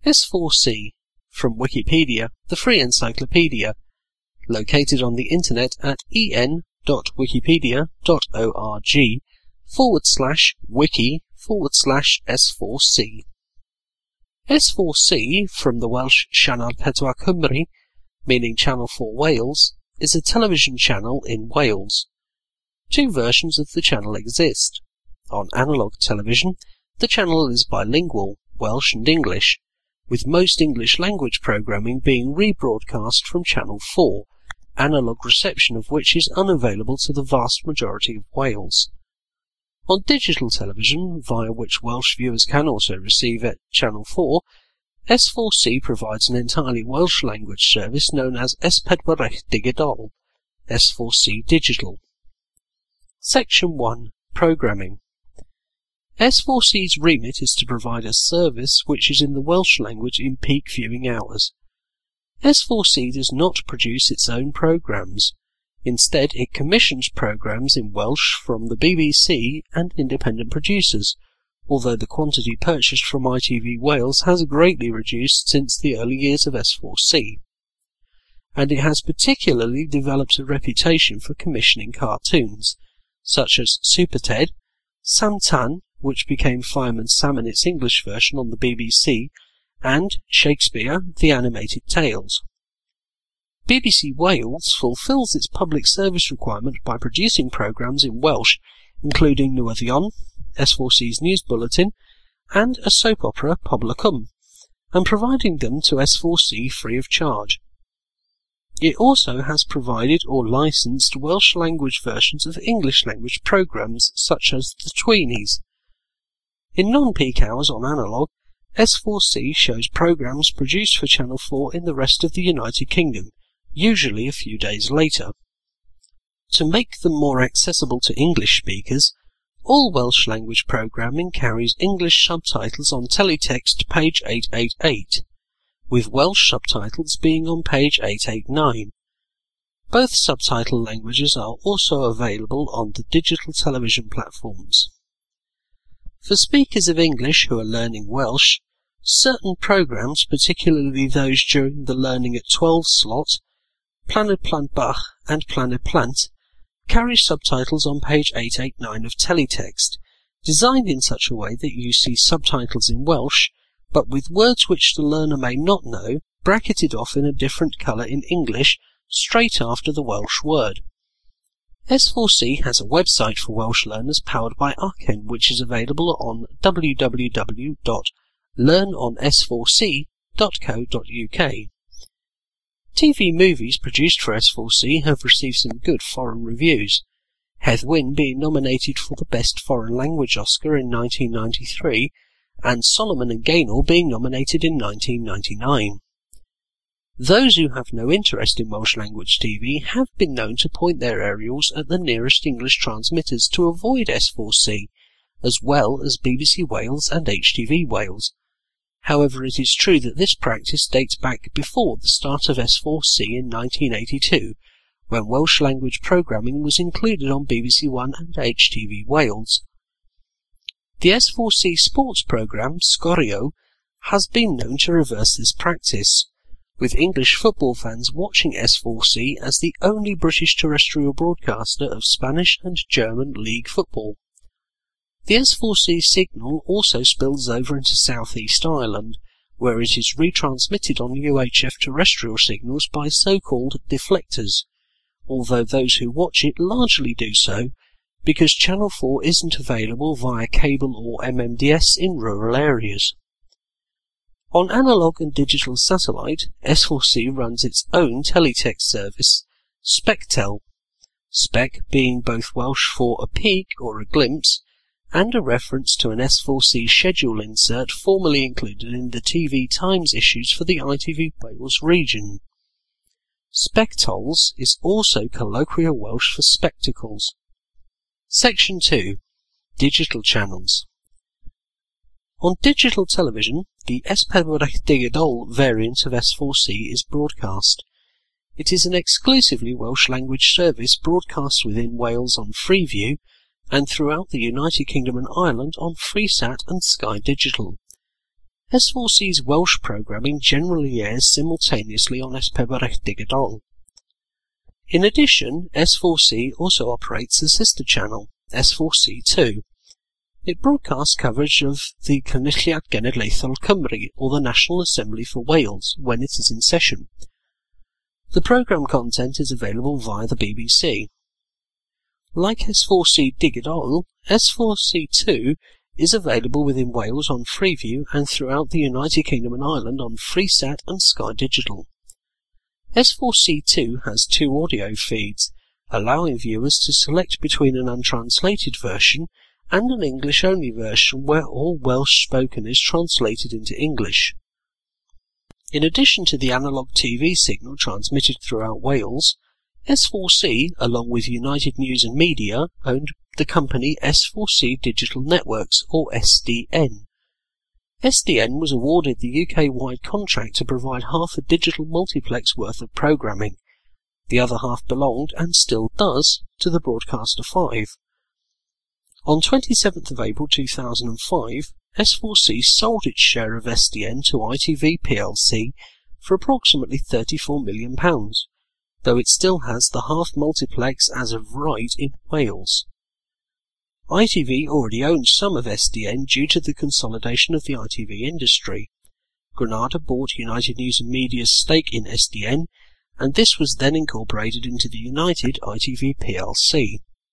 S4C, from Wikipedia, the free encyclopedia, located on the internet at en.wikipedia.org/wiki/S4C. S4C, from the Welsh Sianel Pedwar Cymru, meaning Channel 4 Wales, is a television channel in Wales. Two versions of the channel exist. On analogue television, the channel is bilingual, Welsh and English, with most English language programming being rebroadcast from Channel 4, analogue reception of which is unavailable to the vast majority of Wales. On digital television, via which Welsh viewers can also receive at Channel 4, S4C provides an entirely Welsh language service known as S4C Digital, S4C Digital. Section 1. Programming. S4C's remit is to provide a service which is in the Welsh language in peak viewing hours. S4C does not produce its own programmes. Instead, it commissions programmes in Welsh from the BBC and independent producers, although the quantity purchased from ITV Wales has greatly reduced since the early years of S4C. And it has particularly developed a reputation for commissioning cartoons, such as Super Ted, Sam Tan, which became Fireman Sam in its English version on the BBC, and Shakespeare, The Animated Tales. BBC Wales fulfills its public service requirement by producing programmes in Welsh, including Newyddion, S4C's news bulletin, and a soap opera, Pobl y Cwm, and providing them to S4C free of charge. It also has provided or licensed Welsh language versions of English language programmes such as The Tweenies. In non-peak hours on analogue, S4C shows programmes produced for Channel 4 in the rest of the United Kingdom, usually a few days later. To make them more accessible to English speakers, all Welsh language programming carries English subtitles on teletext page 888, with Welsh subtitles being on page 889. Both subtitle languages are also available on the digital television platforms. For speakers of English who are learning Welsh, certain programmes, particularly those during the Learning at 12 slot, Planed Plant Bach and Planed Plant, carry subtitles on page 889 of teletext, designed in such a way that you see subtitles in Welsh, but with words which the learner may not know, bracketed off in a different colour in English, straight after the Welsh word. S4C has a website for Welsh learners powered by Arken, which is available on www.learnons4c.co.uk. TV movies produced for S4C have received some good foreign reviews, Hedd Wyn being nominated for the Best Foreign Language Oscar in 1993, and Solomon and Gaynor being nominated in 1999. Those who have no interest in Welsh language TV have been known to point their aerials at the nearest English transmitters to avoid S4C, as well as BBC Wales and HTV Wales. However, it is true that this practice dates back before the start of S4C in 1982, when Welsh language programming was included on BBC One and HTV Wales. The S4C sports programme, Sgorio, has been known to reverse this practice, with English football fans watching S4C as the only British terrestrial broadcaster of Spanish and German league football. The S4C signal also spills over into South East Ireland, where it is retransmitted on UHF terrestrial signals by so-called deflectors, although those who watch it largely do so because Channel 4 isn't available via cable or MMDS in rural areas. On analogue and digital satellite, S4C runs its own teletext service, Spectel, Spec being both Welsh for a peek or a glimpse, and a reference to an S4C schedule insert formerly included in the TV Times issues for the ITV Wales region. Spectols is also colloquial Welsh for spectacles. Section 2. Digital channels. On digital television, the S4C Digital variant of S4C is broadcast. It is an exclusively Welsh language service broadcast within Wales on Freeview and throughout the United Kingdom and Ireland on Freesat and Sky Digital. S4C's Welsh programming generally airs simultaneously on S4C Digidol. In addition, S4C also operates a sister channel, S4C2. It broadcasts coverage of the Cynulliad Genedlaethol Cymru, or the National Assembly for Wales, when it is in session. The programme content is available via the BBC. Like S4C Digidol, S4C2 is available within Wales on Freeview and throughout the United Kingdom and Ireland on Freesat and Sky Digital. S4C2 has 2 audio feeds, allowing viewers to select between an untranslated version and an English-only version where all Welsh spoken is translated into English. In addition to the analogue TV signal transmitted throughout Wales, S4C, along with United News and Media, owned the company S4C Digital Networks, or SDN. SDN was awarded the UK-wide contract to provide half a digital multiplex worth of programming. The other half belonged, and still does, to the Broadcaster 5. On 27th of April 2005, S4C sold its share of SDN to ITV plc for approximately £34 million, though it still has the half multiplex as of right in Wales. ITV already owns some of SDN due to the consolidation of the ITV industry. Granada bought United News and Media's stake in SDN, and this was then incorporated into the United ITV plc.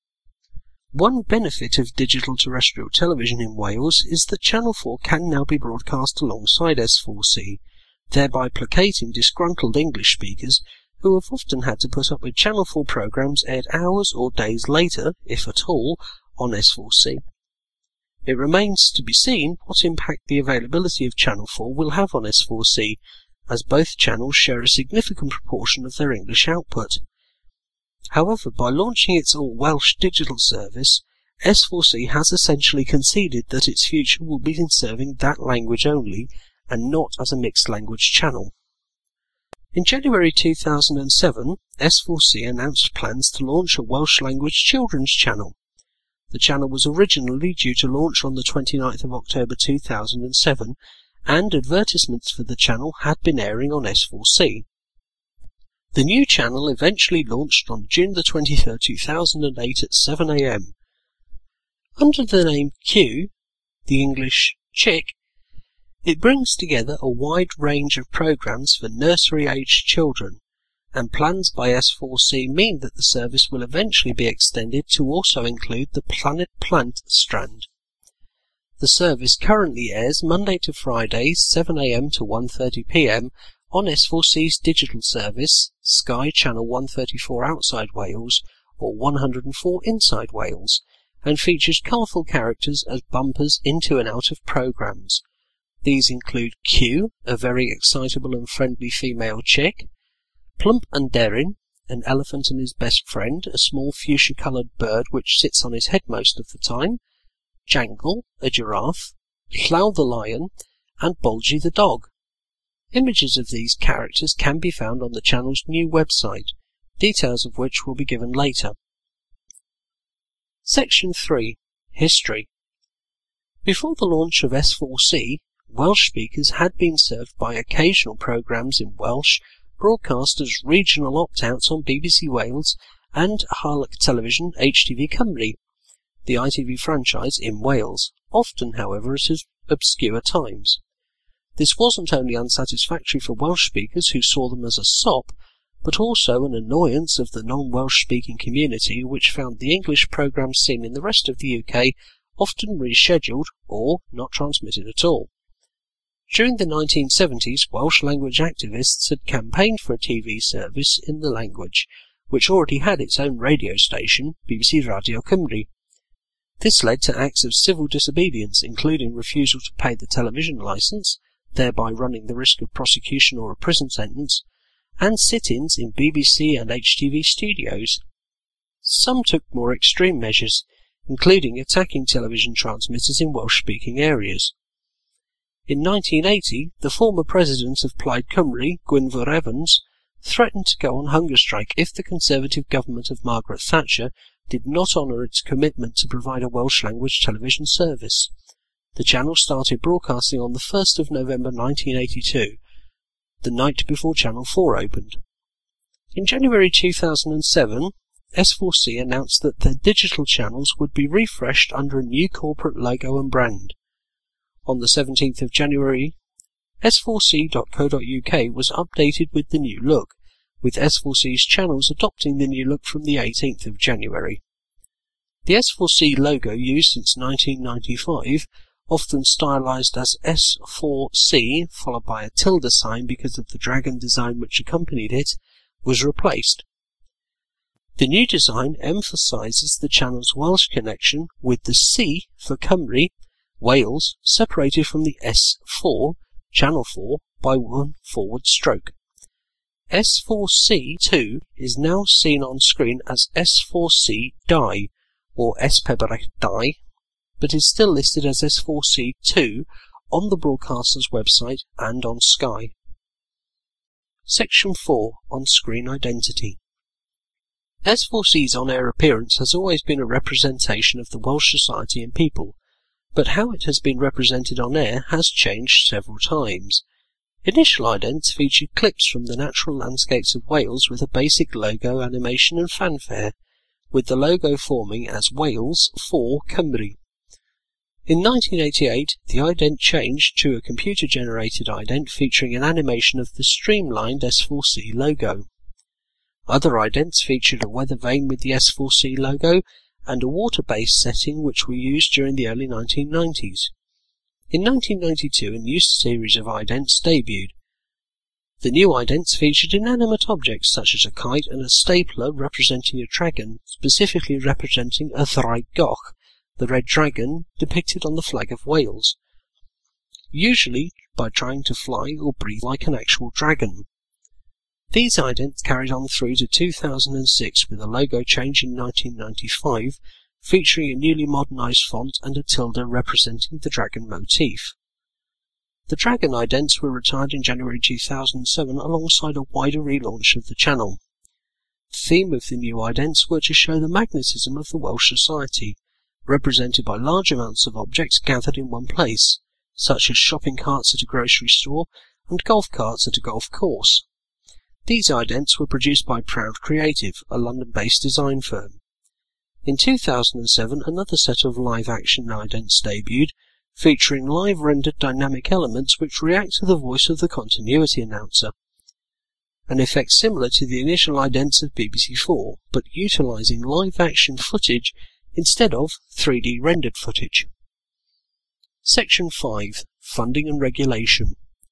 One benefit of digital terrestrial television in Wales is that Channel 4 can now be broadcast alongside S4C, thereby placating disgruntled English speakers who have often had to put up with Channel 4 programmes aired hours or days later, if at all, on S4C. It remains to be seen what impact the availability of Channel 4 will have on S4C, as both channels share a significant proportion of their English output. However, by launching its all-Welsh digital service, S4C has essentially conceded that its future will be in serving that language only, and not as a mixed-language channel. In January 2007, S4C announced plans to launch a Welsh-language children's channel. The channel was originally due to launch on the 29th of October 2007, and advertisements for the channel had been airing on S4C. The new channel eventually launched on June 23, 2008 at 7 AM. Under the name Q, the English Chick, it brings together a wide range of programs for nursery-aged children, and plans by S4C mean that the service will eventually be extended to also include the Planet Plant strand. The service currently airs Monday to Friday, 7 AM to 1:30 PM on S4C's digital service, Sky Channel 134 outside Wales or 104 inside Wales, and features colourful characters as bumpers into and out of programmes. These include Q, a very excitable and friendly female chick, Plump and Derrin, an elephant and his best friend, a small fuchsia-coloured bird which sits on his head most of the time, Jangle, a giraffe, Llaw the lion, and Bulgy the dog. Images of these characters can be found on the channel's new website, details of which will be given later. Section 3. History. Before the launch of S4C, Welsh speakers had been served by occasional programmes in Welsh broadcast as regional opt-outs on BBC Wales and Harlech Television HTV Cymru, the ITV franchise in Wales, often, however, at obscure times. This wasn't only unsatisfactory for Welsh speakers who saw them as a sop, but also an annoyance of the non-Welsh speaking community which found the English programmes seen in the rest of the UK often rescheduled or not transmitted at all. During the 1970s, Welsh language activists had campaigned for a TV service in the language, which already had its own radio station, BBC Radio Cymru. This led to acts of civil disobedience, including refusal to pay the television licence, thereby running the risk of prosecution or a prison sentence, and sit-ins in BBC and HTV studios. Some took more extreme measures, including attacking television transmitters in Welsh-speaking areas. In 1980, the former president of Plaid Cymru, Gwynfor Evans, threatened to go on hunger strike if the Conservative government of Margaret Thatcher did not honour its commitment to provide a Welsh-language television service. The channel started broadcasting on the 1st of November 1982, the night before Channel 4 opened. In January 2007, S4C announced that their digital channels would be refreshed under a new corporate logo and brand. On the 17th of January, s4c.co.uk was updated with the new look, with S4C's channels adopting the new look from the 18th of January. The S4C logo, used since 1995, often stylized as S4C followed by a tilde sign because of the dragon design which accompanied it, was replaced. The new design emphasizes the channel's Welsh connection, with the C for Cymru, Wales, separated from the S4, Channel 4, by one forward stroke. S4C2 is now seen on screen as S4C Die, or S4C Die, but is still listed as S4C2 on the broadcaster's website and on Sky. Section 4. On-Screen Identity. S4C's on-air appearance has always been a representation of the Welsh society and people, but how it has been represented on air has changed several times. Initial idents featured clips from the natural landscapes of Wales with a basic logo, animation and fanfare, with the logo forming as Wales for Cymru. In 1988, the ident changed to a computer-generated ident featuring an animation of the streamlined S4C logo. Other idents featured a weather vane with the S4C logo and a water-based setting which were used during the early 1990s. In 1992, a new series of idents debuted. The new idents featured inanimate objects such as a kite and a stapler representing a dragon, specifically representing a Thraig Goch, the red dragon depicted on the flag of Wales, usually by trying to fly or breathe like an actual dragon. These idents carried on through to 2006 with a logo change in 1995, featuring a newly modernised font and a tilde representing the dragon motif. The dragon idents were retired in January 2007 alongside a wider relaunch of the channel. The theme of the new idents were to show the magnetism of the Welsh society, represented by large amounts of objects gathered in one place, such as shopping carts at a grocery store and golf carts at a golf course. These idents were produced by Proud Creative, a London-based design firm. In 2007, another set of live-action idents debuted, featuring live-rendered dynamic elements which react to the voice of the continuity announcer, an effect similar to the initial idents of BBC4, but utilising live-action footage instead of 3D rendered footage. Section 5. Funding and Regulation.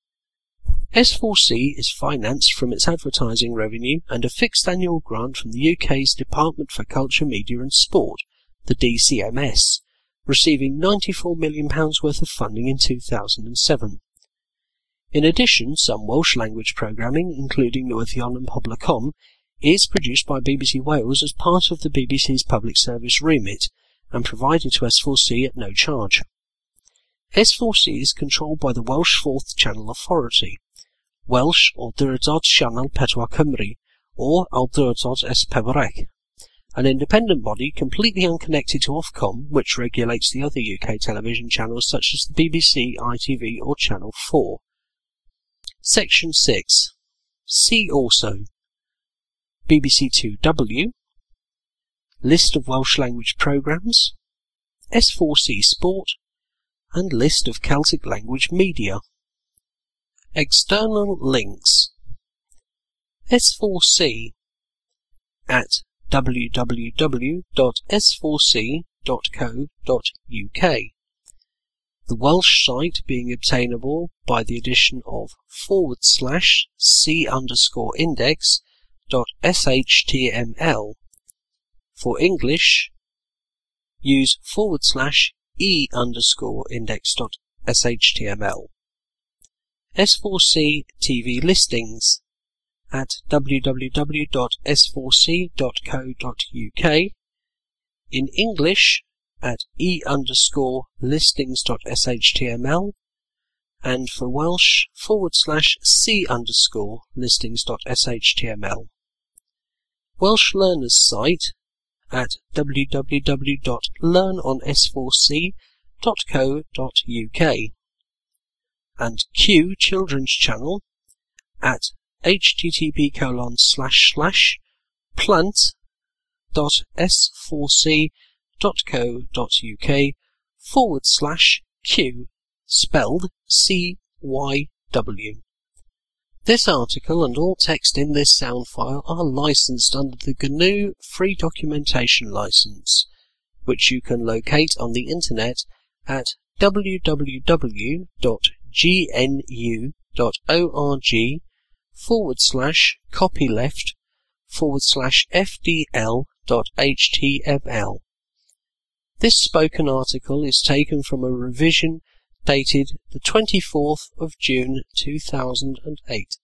S4C is financed from its advertising revenue and a fixed annual grant from the UK's Department for Culture, Media and Sport, the DCMS, receiving £94 million worth of funding in 2007. In addition, some Welsh language programming, including Newyddion and Poblacion, is produced by BBC Wales as part of the BBC's public service remit and provided to S4C at no charge. S4C is controlled by the Welsh Fourth Channel Authority, Welsh Awdurdod Sianel Pedwar Cymru, or Awdurdod S4C, an independent body completely unconnected to Ofcom, which regulates the other UK television channels such as the BBC, ITV or Channel 4. Section 6. See also BBC 2W, List of Welsh language programmes, S4C Sport, and List of Celtic language media. External links. S4C at www.s4c.co.uk. The Welsh site being obtainable by the addition of /c_index.shtml. For English, use /e_index.shtml. S4C TV listings at www.s4c.co.uk. In English at e_listings.shtml, and for Welsh /c_listings.shtml. Welsh Learners site at www.learnons4c.co.uk. and Q Children's Channel at http://plant.s4c.co.uk/Q, spelled CYW. This article and all text in this sound file are licensed under the GNU Free Documentation License, which you can locate on the internet at www.gnu.org/copyleft/fdl.html. This spoken article is taken from a revision dated the 24th of June 2008.